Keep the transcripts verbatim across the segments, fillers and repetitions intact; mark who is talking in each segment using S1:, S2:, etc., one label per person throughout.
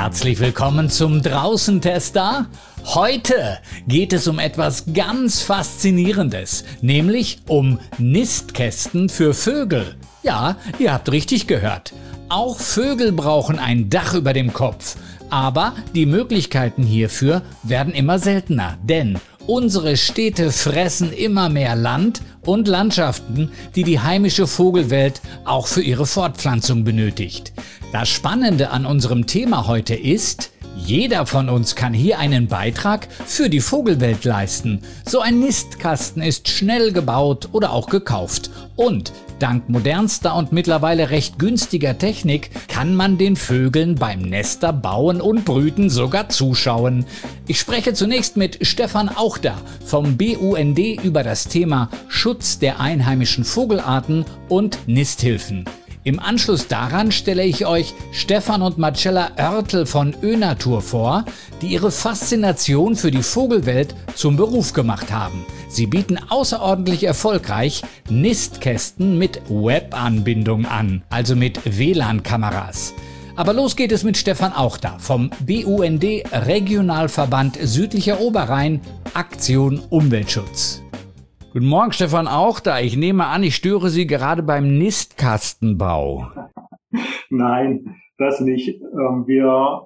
S1: Herzlich willkommen zum Draußen-Tester. Heute geht es um etwas ganz Faszinierendes, nämlich um Nistkästen für Vögel. Ja, ihr habt richtig gehört. Auch Vögel brauchen ein Dach über dem Kopf. Aber die Möglichkeiten hierfür werden immer seltener, denn unsere Städte fressen immer mehr Land und Landschaften, die die heimische Vogelwelt auch für ihre Fortpflanzung benötigt. Das Spannende an unserem Thema heute ist, jeder von uns kann hier einen Beitrag für die Vogelwelt leisten. So ein Nistkasten ist schnell gebaut oder auch gekauft. Und dank modernster und mittlerweile recht günstiger Technik kann man den Vögeln beim Nester bauen und brüten sogar zuschauen. Ich spreche zunächst mit Stefan Auchter vom B U N D über das Thema Schutz der einheimischen Vogelarten und Nisthilfen. Im Anschluss daran stelle ich euch Stefan und Marcella Oertel von Önatur vor, die ihre Faszination für die Vogelwelt zum Beruf gemacht haben. Sie bieten außerordentlich erfolgreich Nistkästen mit Webanbindung an, also mit W L A N-Kameras. Aber los geht es mit Stefan Auchter vom B U N D Regionalverband Südlicher Oberrhein, Aktion Umweltschutz. Guten Morgen, Stefan Auchter. Ich nehme an, ich störe Sie gerade beim Nistkastenbau.
S2: Nein, das nicht. Wir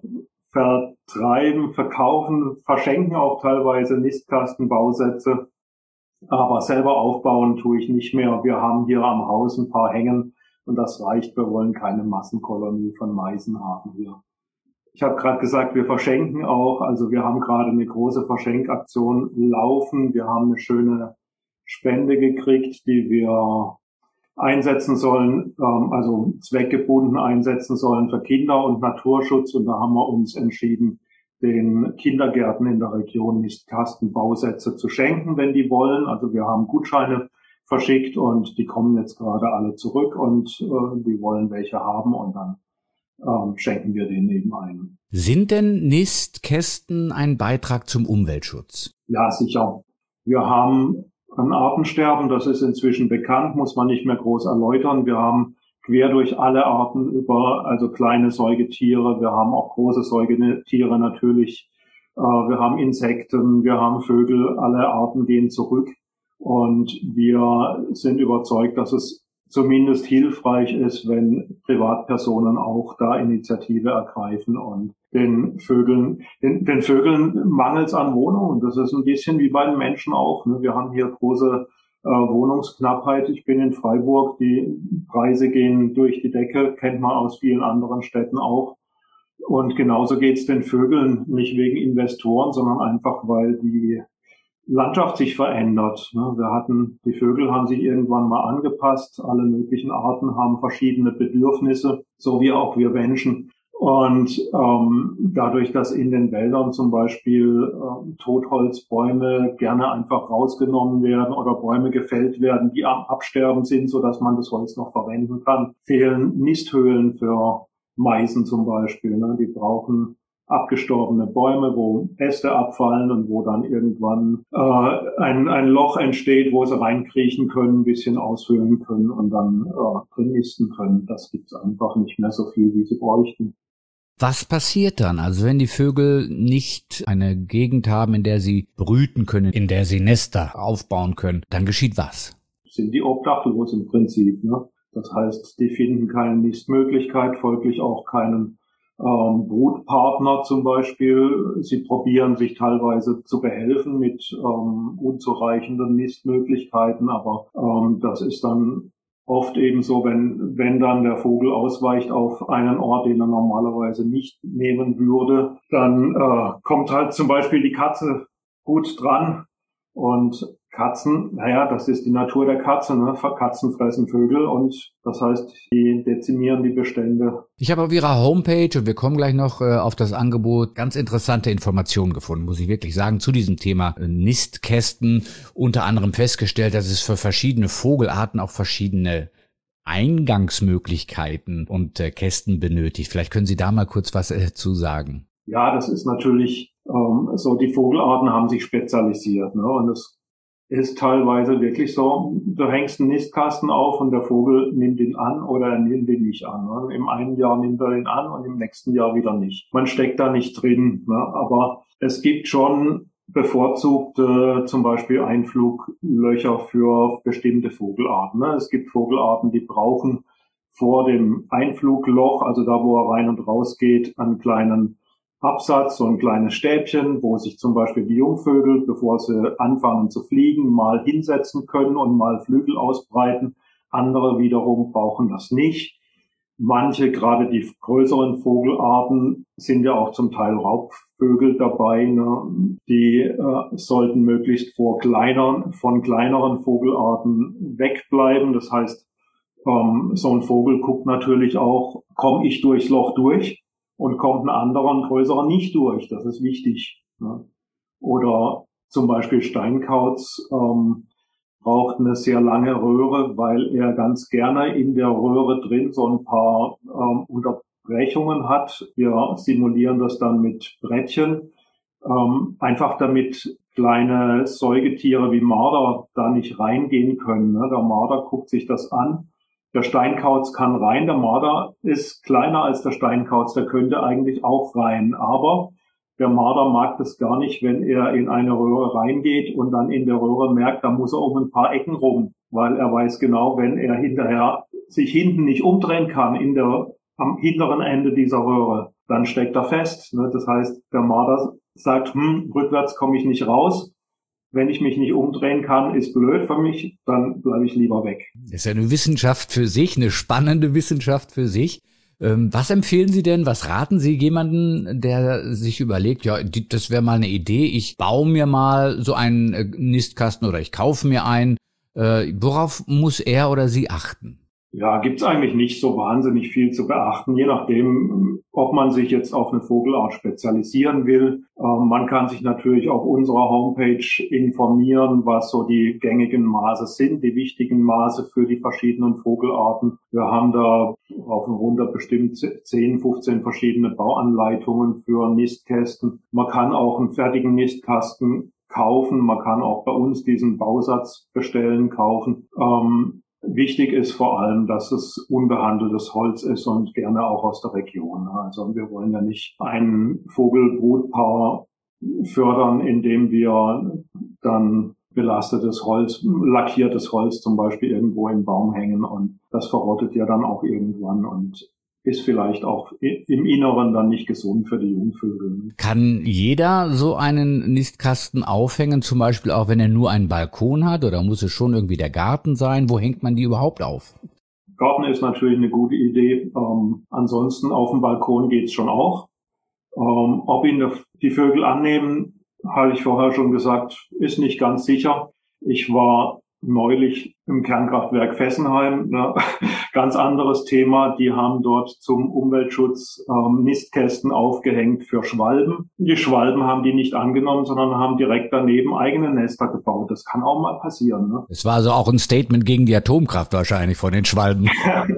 S2: vertreiben, verkaufen, verschenken auch teilweise Nistkastenbausätze, aber selber aufbauen tue ich nicht mehr. Wir haben hier am Haus ein paar hängen und das reicht. Wir wollen keine Massenkolonie von Meisen haben hier. Ich habe gerade gesagt, wir verschenken auch. Also wir haben gerade eine große Verschenkaktion laufen. Wir haben eine schöne Spende gekriegt, die wir einsetzen sollen, ähm, also zweckgebunden einsetzen sollen für Kinder- und Naturschutz. Und da haben wir uns entschieden, den Kindergärten in der Region Nistkastenbausätze zu schenken, wenn die wollen. Also wir haben Gutscheine verschickt und die kommen jetzt gerade alle zurück und äh, die wollen welche haben und dann ähm, schenken wir denen eben ein.
S1: Sind denn Nistkästen ein Beitrag zum Umweltschutz?
S2: Ja, sicher. Wir haben an Artensterben, das ist inzwischen bekannt, muss man nicht mehr groß erläutern. Wir haben quer durch alle Arten über, also kleine Säugetiere, wir haben auch große Säugetiere natürlich, äh, wir haben Insekten, wir haben Vögel, alle Arten gehen zurück und wir sind überzeugt, dass es zumindest hilfreich ist, wenn Privatpersonen auch da Initiative ergreifen und den Vögeln, den, den Vögeln mangels an Wohnungen. Das ist ein bisschen wie bei den Menschen auch. Ne? Wir haben hier große äh, Wohnungsknappheit. Ich bin in Freiburg. Die Preise gehen durch die Decke, kennt man aus vielen anderen Städten auch. Und genauso geht's den Vögeln, nicht wegen Investoren, sondern einfach, weil die Landschaft sich verändert. Wir hatten, die Vögel haben sich irgendwann mal angepasst. Alle möglichen Arten haben verschiedene Bedürfnisse, so wie auch wir Menschen. Und ähm, dadurch, dass in den Wäldern zum Beispiel ähm, Totholzbäume gerne einfach rausgenommen werden oder Bäume gefällt werden, die am Absterben sind, so dass man das Holz noch verwenden kann, fehlen Nisthöhlen für Meisen zum Beispiel. Ne? Die brauchen abgestorbene Bäume, wo Äste abfallen und wo dann irgendwann äh, ein, ein Loch entsteht, wo sie reinkriechen können, ein bisschen aushöhlen können und dann äh, drin nisten können. Das gibt's einfach nicht mehr so viel, wie sie bräuchten.
S1: Was passiert dann, also wenn die Vögel nicht eine Gegend haben, in der sie brüten können, in der sie Nester aufbauen können, dann geschieht was?
S2: Sind die obdachlos im Prinzip, ne? Das heißt, die finden keine Nistmöglichkeit, folglich auch keinen ähm, Brutpartner zum Beispiel. Sie probieren sich teilweise zu behelfen mit ähm, unzureichenden Nistmöglichkeiten, aber ähm, das ist dann oft eben so, wenn, wenn dann der Vogel ausweicht auf einen Ort, den er normalerweise nicht nehmen würde, dann äh, kommt halt zum Beispiel die Katze gut dran. Und Katzen, naja, das ist die Natur der Katze, ne? Katzen fressen Vögel und das heißt, die dezimieren die Bestände.
S1: Ich habe auf Ihrer Homepage, und wir kommen gleich noch äh, auf das Angebot, ganz interessante Informationen gefunden, muss ich wirklich sagen, zu diesem Thema äh, Nistkästen. Unter anderem festgestellt, dass es für verschiedene Vogelarten auch verschiedene Eingangsmöglichkeiten und äh, Kästen benötigt. Vielleicht können Sie da mal kurz was äh, zu sagen.
S2: Ja, das ist natürlich ähm, so, die Vogelarten haben sich spezialisiert, ne? Und es ist teilweise wirklich so, du hängst einen Nistkasten auf und der Vogel nimmt ihn an oder er nimmt ihn nicht an. Ne? Im einen Jahr nimmt er ihn an und im nächsten Jahr wieder nicht. Man steckt da nicht drin, ne? Aber es gibt schon bevorzugte zum Beispiel Einfluglöcher für bestimmte Vogelarten. Ne? Es gibt Vogelarten, die brauchen vor dem Einflugloch, also da, wo er rein und raus geht, einen kleinen Absatz, so ein kleines Stäbchen, wo sich zum Beispiel die Jungvögel, bevor sie anfangen zu fliegen, mal hinsetzen können und mal Flügel ausbreiten. Andere wiederum brauchen das nicht. Manche, gerade die größeren Vogelarten, sind ja auch zum Teil Raubvögel dabei. Ne? Die äh, sollten möglichst vor kleineren, von kleineren Vogelarten wegbleiben. Das heißt, ähm, so ein Vogel guckt natürlich auch, komme ich durchs Loch durch? Und kommt ein anderer, ein größerer nicht durch. Das ist wichtig. Ne? Oder zum Beispiel Steinkauz ähm, braucht eine sehr lange Röhre, weil er ganz gerne in der Röhre drin so ein paar ähm, Unterbrechungen hat. Wir simulieren das dann mit Brettchen, ähm, einfach damit kleine Säugetiere wie Marder da nicht reingehen können. Ne? Der Marder guckt sich das an. Der Steinkauz kann rein, der Marder ist kleiner als der Steinkauz, der könnte eigentlich auch rein. Aber der Marder mag das gar nicht, wenn er in eine Röhre reingeht und dann in der Röhre merkt, da muss er um ein paar Ecken rum, weil er weiß genau, wenn er hinterher sich hinten nicht umdrehen kann, in der, am hinteren Ende dieser Röhre, dann steckt er fest. Ne? Das heißt, der Marder sagt, hm, rückwärts komme ich nicht raus. Wenn ich mich nicht umdrehen kann, ist blöd für mich, dann bleibe ich lieber weg.
S1: Das ist ja eine Wissenschaft für sich, eine spannende Wissenschaft für sich. Ähm, was empfehlen Sie denn, was raten Sie jemanden, der sich überlegt, ja, das wäre mal eine Idee, ich baue mir mal so einen Nistkasten oder ich kaufe mir einen. Äh, worauf muss er oder sie achten?
S2: Ja, gibt's eigentlich nicht so wahnsinnig viel zu beachten, je nachdem, ob man sich jetzt auf eine Vogelart spezialisieren will. Ähm, man kann sich natürlich auf unserer Homepage informieren, was so die gängigen Maße sind, die wichtigen Maße für die verschiedenen Vogelarten. Wir haben da auf und runter bestimmt zehn, fünfzehn verschiedene Bauanleitungen für Nistkästen. Man kann auch einen fertigen Nistkasten kaufen, man kann auch bei uns diesen Bausatz bestellen, kaufen. Ähm, Wichtig ist vor allem, dass es unbehandeltes Holz ist und gerne auch aus der Region. Also wir wollen ja nicht ein Vogelbrutpaar fördern, indem wir dann belastetes Holz, lackiertes Holz zum Beispiel irgendwo im Baum hängen und das verrottet ja dann auch irgendwann und ist vielleicht auch im Inneren dann nicht gesund für die Jungvögel.
S1: Kann jeder so einen Nistkasten aufhängen, zum Beispiel auch wenn er nur einen Balkon hat, oder muss es schon irgendwie der Garten sein? Wo hängt man die überhaupt auf?
S2: Garten ist natürlich eine gute Idee. Ähm, ansonsten auf dem Balkon geht's schon auch. Ähm, ob ihn die Vögel annehmen, habe ich vorher schon gesagt, ist nicht ganz sicher. Ich war neulich im Kernkraftwerk Fessenheim, ne? Ganz anderes Thema. Die haben dort zum Umweltschutz ähm, Nistkästen aufgehängt für Schwalben. Die Schwalben haben die nicht angenommen, sondern haben direkt daneben eigene Nester gebaut. Das kann auch mal passieren. Ne?
S1: Es war also auch ein Statement gegen die Atomkraft wahrscheinlich von den Schwalben.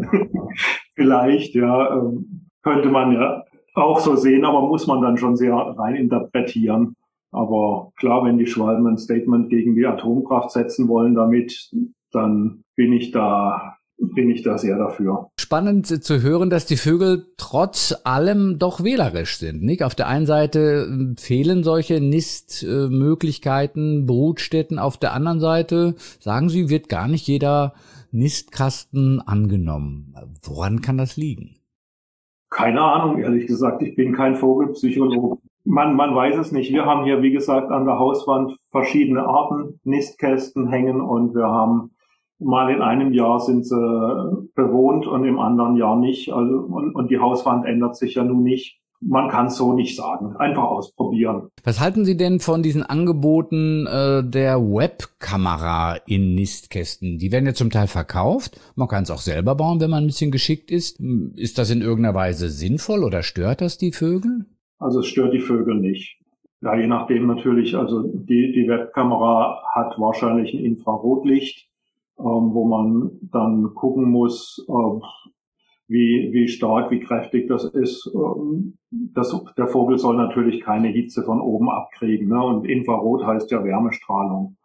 S2: Vielleicht, ja, ähm, könnte man ja auch so sehen, aber muss man dann schon sehr rein interpretieren. Aber klar, wenn die Schwalben ein Statement gegen die Atomkraft setzen wollen damit, dann bin ich da, bin ich da sehr dafür.
S1: Spannend zu hören, dass die Vögel trotz allem doch wählerisch sind, nicht? Auf der einen Seite fehlen solche Nistmöglichkeiten, Brutstätten. Auf der anderen Seite, sagen Sie, wird gar nicht jeder Nistkasten angenommen. Woran kann das liegen?
S2: Keine Ahnung, ehrlich gesagt. Ich bin kein Vogelpsychologe. Man, man weiß es nicht. Wir haben hier, wie gesagt, an der Hauswand verschiedene Arten Nistkästen hängen und wir haben mal in einem Jahr sind sie bewohnt und im anderen Jahr nicht. Also, und, und die Hauswand ändert sich ja nun nicht. Man kann es so nicht sagen. Einfach ausprobieren.
S1: Was halten Sie denn von diesen Angeboten äh, der Webkamera in Nistkästen? Die werden ja zum Teil verkauft. Man kann es auch selber bauen, wenn man ein bisschen geschickt ist. Ist das in irgendeiner Weise sinnvoll oder stört das die Vögel?
S2: Also es stört die Vögel nicht. Ja, je nachdem natürlich. Also die, die Webkamera hat wahrscheinlich ein Infrarotlicht, ähm, wo man dann gucken muss, äh, wie, wie stark, wie kräftig das ist. Das, der Vogel soll natürlich keine Hitze von oben abkriegen, ne? Und Infrarot heißt ja Wärmestrahlung.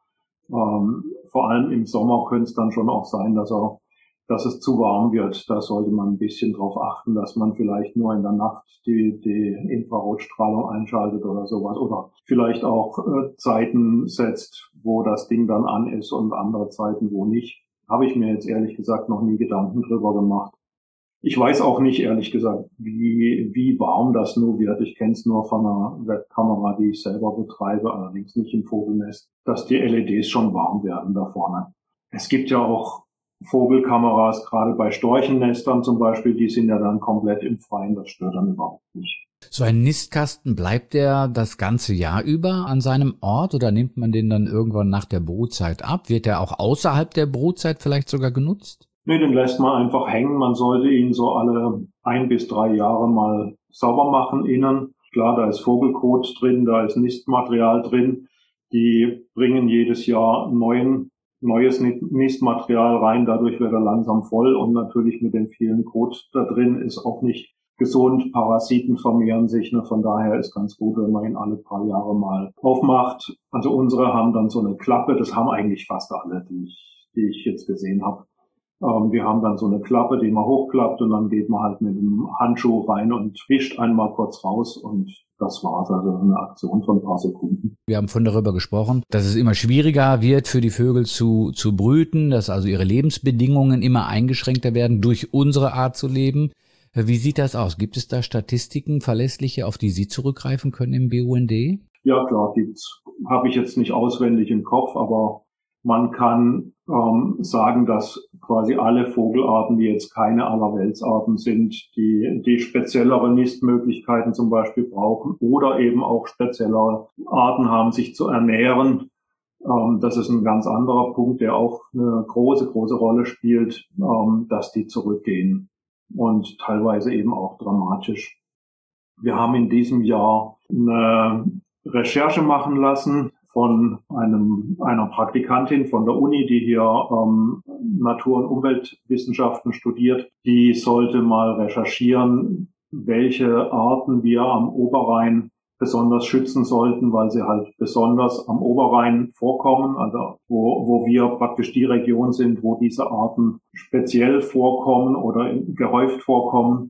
S2: Ähm, vor allem im Sommer könnte es dann schon auch sein, dass er, dass es zu warm wird. Da sollte man ein bisschen drauf achten, dass man vielleicht nur in der Nacht die, die Infrarotstrahlung einschaltet oder sowas. Oder vielleicht auch äh, Zeiten setzt, wo das Ding dann an ist und andere Zeiten, wo nicht. Habe ich mir jetzt ehrlich gesagt noch nie Gedanken drüber gemacht. Ich weiß auch nicht, ehrlich gesagt, wie wie warm das nur wird. Ich kenne es nur von einer Webkamera, die ich selber betreibe, allerdings nicht im Vogelnest, dass die L E Ds schon warm werden da vorne. Es gibt ja auch Vogelkameras, gerade bei Storchennestern zum Beispiel, die sind ja dann komplett im Freien, das stört dann überhaupt nicht.
S1: So ein Nistkasten, bleibt der das ganze Jahr über an seinem Ort oder nimmt man den dann irgendwann nach der Brutzeit ab? Wird der auch außerhalb der Brutzeit vielleicht sogar genutzt?
S2: Nee, den lässt man einfach hängen. Man sollte ihn so alle ein bis drei Jahre mal sauber machen innen. Klar, da ist Vogelkot drin, da ist Nistmaterial drin. Die bringen jedes Jahr neuen, neues Nistmaterial rein. Dadurch wird er langsam voll und natürlich mit dem vielen Kot da drin ist auch nicht gesund. Parasiten vermehren sich. Ne? Von daher ist ganz gut, wenn man ihn alle paar Jahre mal aufmacht. Also unsere haben dann so eine Klappe. Das haben eigentlich fast alle, die ich, die ich jetzt gesehen habe. Wir haben dann so eine Klappe, die man hochklappt und dann geht man halt mit dem Handschuh rein und fischt einmal kurz raus und das war's. Also eine Aktion von ein paar Sekunden.
S1: Wir haben vorhin darüber gesprochen, dass es immer schwieriger wird für die Vögel zu, zu brüten, dass also ihre Lebensbedingungen immer eingeschränkter werden durch unsere Art zu leben. Wie sieht das aus? Gibt es da Statistiken, verlässliche, auf die Sie zurückgreifen können im B U N D?
S2: Ja klar, gibt's. Habe ich jetzt nicht auswendig im Kopf, aber man kann ähm, sagen, dass quasi alle Vogelarten, die jetzt keine Allerweltsarten sind, die die speziellere Nistmöglichkeiten zum Beispiel brauchen oder eben auch speziellere Arten haben, sich zu ernähren. Ähm, das ist ein ganz anderer Punkt, der auch eine große, große Rolle spielt, ähm, dass die zurückgehen und teilweise eben auch dramatisch. Wir haben in diesem Jahr eine Recherche machen lassen von einem einer Praktikantin von der Uni, die hier ähm, Natur- und Umweltwissenschaften studiert. Die sollte mal recherchieren, welche Arten wir am Oberrhein besonders schützen sollten, weil sie halt besonders am Oberrhein vorkommen, also wo, wo wir praktisch die Region sind, wo diese Arten speziell vorkommen oder gehäuft vorkommen.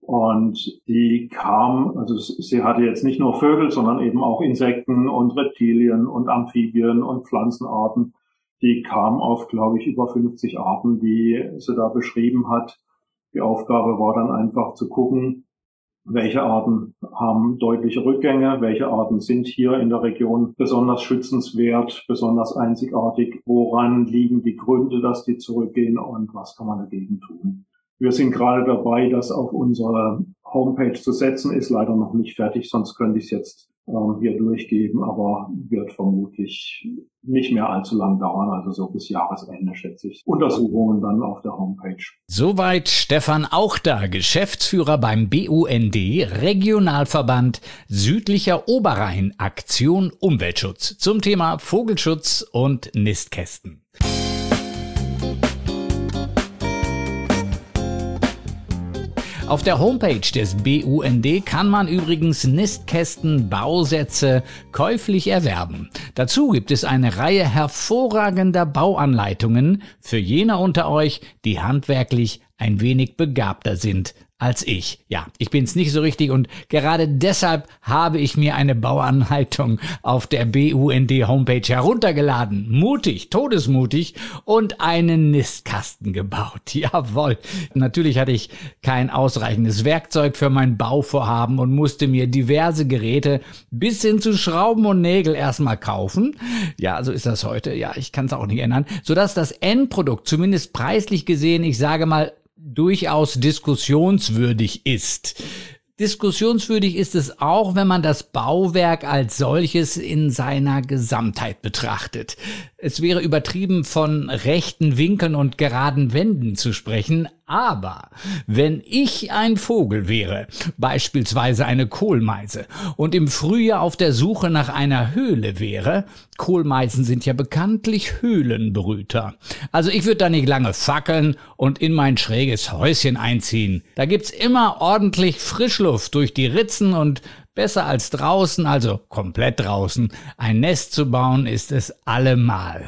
S2: Und die kam, also sie hatte jetzt nicht nur Vögel, sondern eben auch Insekten und Reptilien und Amphibien und Pflanzenarten. Die kam auf, glaube ich, über fünfzig Arten, die sie da beschrieben hat. Die Aufgabe war dann einfach zu gucken, welche Arten haben deutliche Rückgänge, welche Arten sind hier in der Region besonders schützenswert, besonders einzigartig, woran liegen die Gründe, dass die zurückgehen und was kann man dagegen tun. Wir sind gerade dabei, das auf unsere Homepage zu setzen, ist leider noch nicht fertig, sonst könnte ich es jetzt ähm, hier durchgeben, aber wird vermutlich nicht mehr allzu lang dauern, also so bis Jahresende schätze ich. Untersuchungen dann auf der Homepage.
S1: Soweit Stefan Auchter, Geschäftsführer beim B U N D, Regionalverband Südlicher Oberrhein, Aktion Umweltschutz zum Thema Vogelschutz und Nistkästen. Auf der Homepage des B U N D kann man übrigens Nistkästen, Bausätze käuflich erwerben. Dazu gibt es eine Reihe hervorragender Bauanleitungen für jene unter euch, die handwerklich ein wenig begabter sind als ich. Ja, ich bin's nicht so richtig und gerade deshalb habe ich mir eine Bauanleitung auf der B U N D Homepage heruntergeladen. Mutig, todesmutig und einen Nistkasten gebaut. Jawohl. Natürlich hatte ich kein ausreichendes Werkzeug für mein Bauvorhaben und musste mir diverse Geräte bis hin zu Schrauben und Nägel erstmal kaufen. Ja, so ist das heute. Ja, ich kann es auch nicht ändern. Sodass das Endprodukt zumindest preislich gesehen, ich sage mal, durchaus diskussionswürdig ist. Diskussionswürdig ist es auch, wenn man das Bauwerk als solches in seiner Gesamtheit betrachtet. Es wäre übertrieben, von rechten Winkeln und geraden Wänden zu sprechen, aber wenn ich ein Vogel wäre, beispielsweise eine Kohlmeise, und im Frühjahr auf der Suche nach einer Höhle wäre, Kohlmeisen sind ja bekanntlich Höhlenbrüter. Also ich würde da nicht lange fackeln und in mein schräges Häuschen einziehen. Da gibt's immer ordentlich Frischluft durch die Ritzen und besser als draußen, also komplett draußen, ein Nest zu bauen ist es allemal.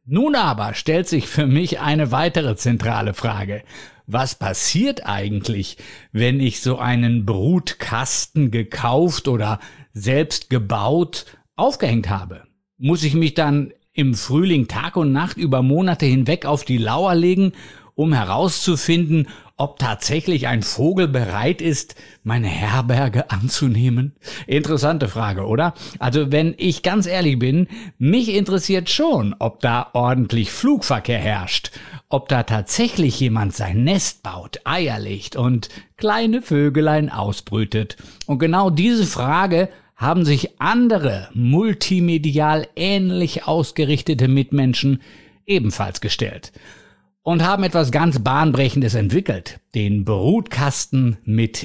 S1: Nun aber stellt sich für mich eine weitere zentrale Frage. Was passiert eigentlich, wenn ich so einen Brutkasten gekauft oder selbst gebaut aufgehängt habe? Muss ich mich dann im Frühling Tag und Nacht über Monate hinweg auf die Lauer legen, um herauszufinden, ob tatsächlich ein Vogel bereit ist, meine Herberge anzunehmen? Interessante Frage, oder? Also wenn ich ganz ehrlich bin, mich interessiert schon, ob da ordentlich Flugverkehr herrscht, ob da tatsächlich jemand sein Nest baut, Eier legt und kleine Vögelein ausbrütet. Und genau diese Frage haben sich andere multimedial ähnlich ausgerichtete Mitmenschen ebenfalls gestellt und haben etwas ganz Bahnbrechendes entwickelt, den Brutkasten mit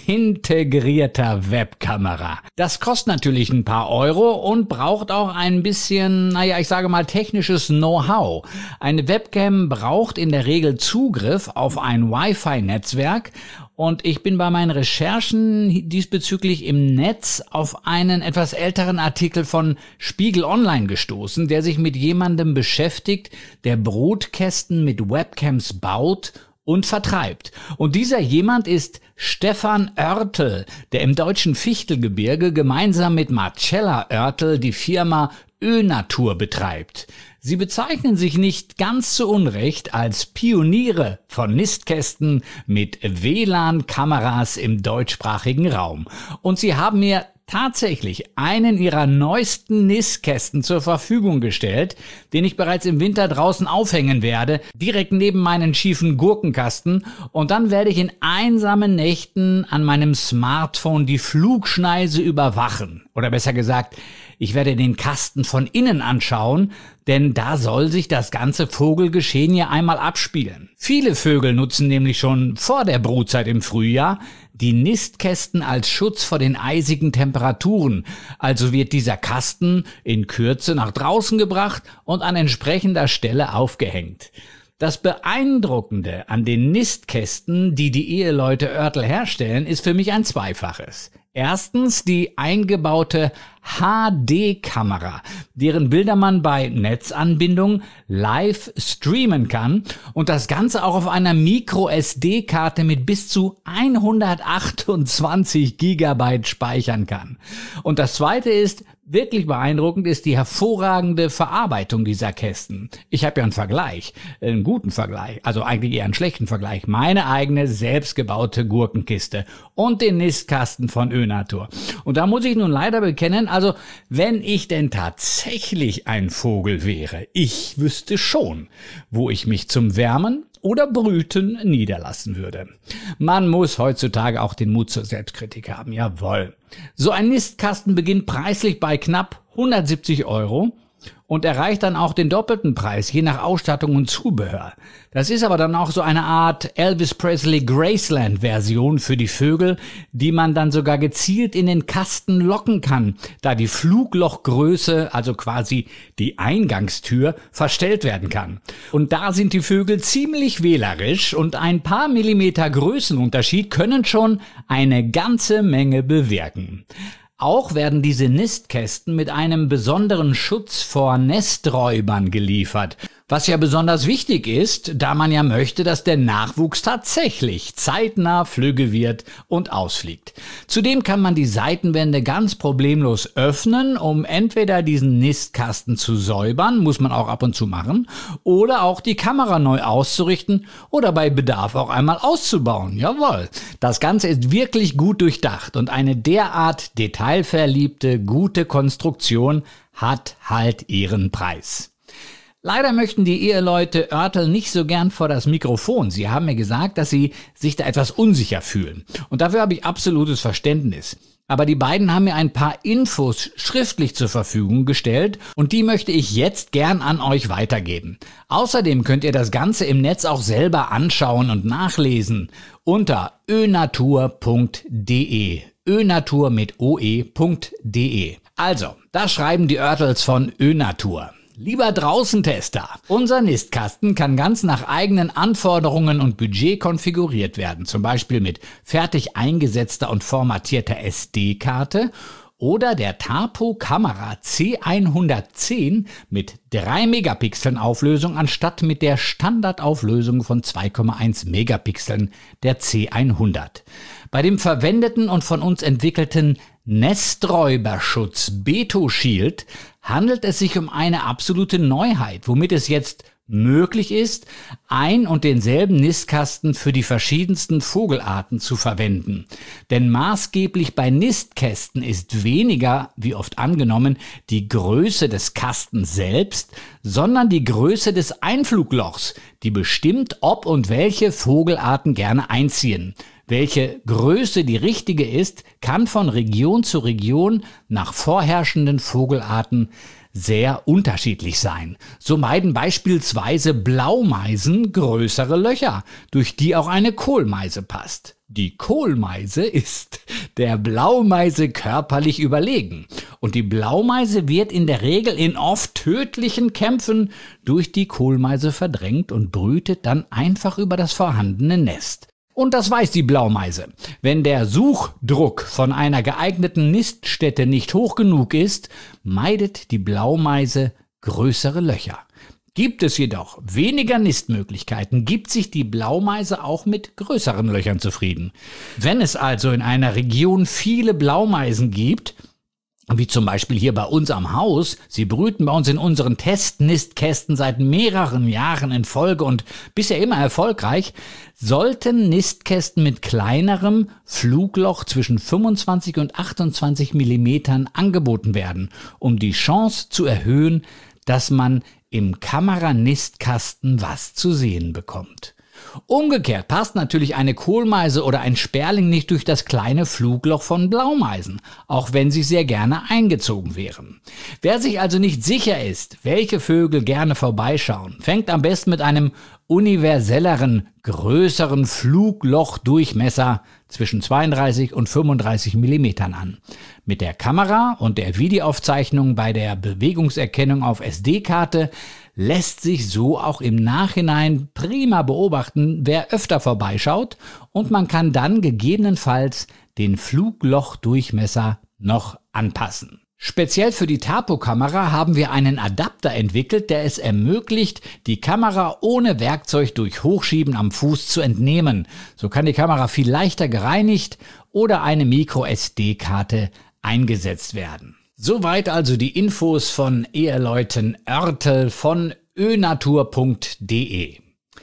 S1: integrierter Webkamera. Das kostet natürlich ein paar Euro und braucht auch ein bisschen, naja, ich sage mal technisches Know-how. Eine Webcam braucht in der Regel Zugriff auf ein Wi-Fi-Netzwerk und ich bin bei meinen Recherchen diesbezüglich im Netz auf einen etwas älteren Artikel von Spiegel Online gestoßen, der sich mit jemandem beschäftigt, der Brutkästen mit Webcams baut und vertreibt. Und dieser jemand ist Stefan Oertel, der im deutschen Fichtelgebirge gemeinsam mit Marcella Oertel die Firma Önatur betreibt. Sie bezeichnen sich nicht ganz zu Unrecht als Pioniere von Nistkästen mit W L A N-Kameras im deutschsprachigen Raum. Und sie haben mir tatsächlich einen ihrer neuesten Nistkästen zur Verfügung gestellt, den ich bereits im Winter draußen aufhängen werde, direkt neben meinen schiefen Gurkenkasten, und dann werde ich in einsamen Nächten an meinem Smartphone die Flugschneise überwachen. Oder besser gesagt, ich werde den Kasten von innen anschauen, denn da soll sich das ganze Vogelgeschehen ja einmal abspielen. Viele Vögel nutzen nämlich schon vor der Brutzeit im Frühjahr die Nistkästen als Schutz vor den eisigen Temperaturen. Also wird dieser Kasten in Kürze nach draußen gebracht und an entsprechender Stelle aufgehängt. Das Beeindruckende an den Nistkästen, die die Eheleute Oertel herstellen, ist für mich ein zweifaches. Erstens die eingebaute H D-Kamera, deren Bilder man bei Netzanbindung live streamen kann und das Ganze auch auf einer Micro-S D-Karte mit bis zu hundertachtundzwanzig Gigabyte speichern kann. Und das zweite ist, wirklich beeindruckend ist die hervorragende Verarbeitung dieser Kästen. Ich habe ja einen Vergleich, einen guten Vergleich, also eigentlich eher einen schlechten Vergleich. Meine eigene selbstgebaute Gurkenkiste und den Nistkasten von Önatur. Und da muss ich nun leider bekennen, also wenn ich denn tatsächlich ein Vogel wäre, ich wüsste schon, wo ich mich zum Wärmen oder Brüten niederlassen würde. Man muss heutzutage auch den Mut zur Selbstkritik haben, jawohl. So ein Nistkasten beginnt preislich bei knapp hundertsiebzig Euro und erreicht dann auch den doppelten Preis, je nach Ausstattung und Zubehör. Das ist aber dann auch so eine Art Elvis Presley Graceland-Version für die Vögel, die man dann sogar gezielt in den Kasten locken kann, da die Fluglochgröße, also quasi die Eingangstür, verstellt werden kann. Und da sind die Vögel ziemlich wählerisch und ein paar Millimeter Größenunterschied können schon eine ganze Menge bewirken. Auch werden diese Nistkästen mit einem besonderen Schutz vor Nesträubern geliefert, was ja besonders wichtig ist, da man ja möchte, dass der Nachwuchs tatsächlich zeitnah flügge wird und ausfliegt. Zudem kann man die Seitenwände ganz problemlos öffnen, um entweder diesen Nistkasten zu säubern, muss man auch ab und zu machen, oder auch die Kamera neu auszurichten oder bei Bedarf auch einmal auszubauen. Jawohl, das Ganze ist wirklich gut durchdacht und eine derart detailverliebte, gute Konstruktion hat halt ihren Preis. Leider möchten die Eheleute Oertel nicht so gern vor das Mikrofon. Sie haben mir gesagt, dass sie sich da etwas unsicher fühlen. Und dafür habe ich absolutes Verständnis. Aber die beiden haben mir ein paar Infos schriftlich zur Verfügung gestellt und die möchte ich jetzt gern an euch weitergeben. Außerdem könnt ihr das Ganze im Netz auch selber anschauen und nachlesen unter önatur punkt de. Önatur mit oe.de. Also, da schreiben die Oertels von Önatur. Lieber Draußentester, unser Nistkasten kann ganz nach eigenen Anforderungen und Budget konfiguriert werden, zum Beispiel mit fertig eingesetzter und formatierter S D-Karte oder der Tapo-Kamera C hundertzehn mit drei Megapixeln Auflösung anstatt mit der Standardauflösung von zwei Komma eins Megapixeln der C hundert. Bei dem verwendeten und von uns entwickelten Nesträuberschutz Beto Shield handelt es sich um eine absolute Neuheit, womit es jetzt möglich ist, ein und denselben Nistkasten für die verschiedensten Vogelarten zu verwenden. Denn maßgeblich bei Nistkästen ist weniger, wie oft angenommen, die Größe des Kastens selbst, sondern die Größe des Einfluglochs, die bestimmt, ob und welche Vogelarten gerne einziehen. Welche Größe die richtige ist, kann von Region zu Region nach vorherrschenden Vogelarten sehr unterschiedlich sein. So meiden beispielsweise Blaumeisen größere Löcher, durch die auch eine Kohlmeise passt. Die Kohlmeise ist der Blaumeise körperlich überlegen und die Blaumeise wird in der Regel in oft tödlichen Kämpfen durch die Kohlmeise verdrängt und brütet dann einfach über das vorhandene Nest. Und das weiß die Blaumeise. Wenn der Suchdruck von einer geeigneten Niststätte nicht hoch genug ist, meidet die Blaumeise größere Löcher. Gibt es jedoch weniger Nistmöglichkeiten, gibt sich die Blaumeise auch mit größeren Löchern zufrieden. Wenn es also in einer Region viele Blaumeisen gibt, wie zum Beispiel hier bei uns am Haus, sie brüten bei uns in unseren Testnistkästen seit mehreren Jahren in Folge und bisher immer erfolgreich, sollten Nistkästen mit kleinerem Flugloch zwischen fünfundzwanzig und achtundzwanzig Millimetern angeboten werden, um die Chance zu erhöhen, dass man im Kameranistkasten was zu sehen bekommt. Umgekehrt passt natürlich eine Kohlmeise oder ein Sperling nicht durch das kleine Flugloch von Blaumeisen, auch wenn sie sehr gerne eingezogen wären. Wer sich also nicht sicher ist, welche Vögel gerne vorbeischauen, fängt am besten mit einem universelleren, größeren Fluglochdurchmesser zwischen zweiunddreißig und fünfunddreißig Millimetern an. Mit der Kamera und der Videoaufzeichnung bei der Bewegungserkennung auf S D-Karte lässt sich so auch im Nachhinein prima beobachten, wer öfter vorbeischaut, und man kann dann gegebenenfalls den Fluglochdurchmesser noch anpassen. Speziell für die Tapo-Kamera haben wir einen Adapter entwickelt, der es ermöglicht, die Kamera ohne Werkzeug durch Hochschieben am Fuß zu entnehmen. So kann die Kamera viel leichter gereinigt oder eine Micro-S D-Karte eingesetzt werden. Soweit also die Infos von Eheleuten Oertel von önatur punkt de.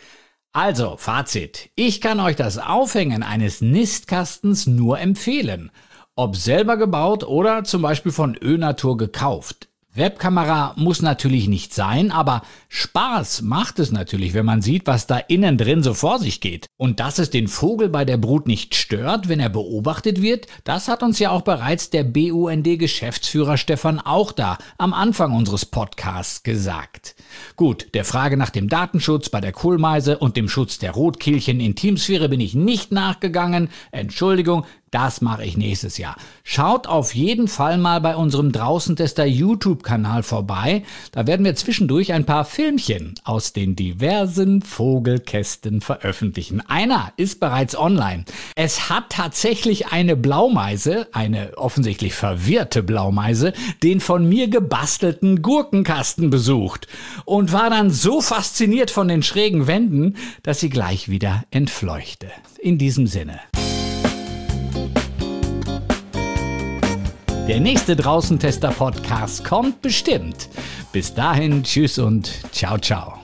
S1: Also, Fazit. Ich kann euch das Aufhängen eines Nistkastens nur empfehlen. Ob selber gebaut oder zum Beispiel von önatur gekauft. Webkamera muss natürlich nicht sein, aber Spaß macht es natürlich, wenn man sieht, was da innen drin so vor sich geht. Und dass es den Vogel bei der Brut nicht stört, wenn er beobachtet wird, das hat uns ja auch bereits der B U N D-Geschäftsführer Stefan Auchter am Anfang unseres Podcasts gesagt. Gut, der Frage nach dem Datenschutz bei der Kohlmeise und dem Schutz der Rotkehlchen Intimsphäre bin ich nicht nachgegangen. Entschuldigung. Das mache ich nächstes Jahr. Schaut auf jeden Fall mal bei unserem Draußentester YouTube-Kanal vorbei. Da werden wir zwischendurch ein paar Filmchen aus den diversen Vogelkästen veröffentlichen. Einer ist bereits online. Es hat tatsächlich eine Blaumeise, eine offensichtlich verwirrte Blaumeise, den von mir gebastelten Gurkenkasten besucht und war dann so fasziniert von den schrägen Wänden, dass sie gleich wieder entfleuchte. In diesem Sinne. Der nächste Draußentester-Podcast kommt bestimmt. Bis dahin, tschüss und ciao, ciao.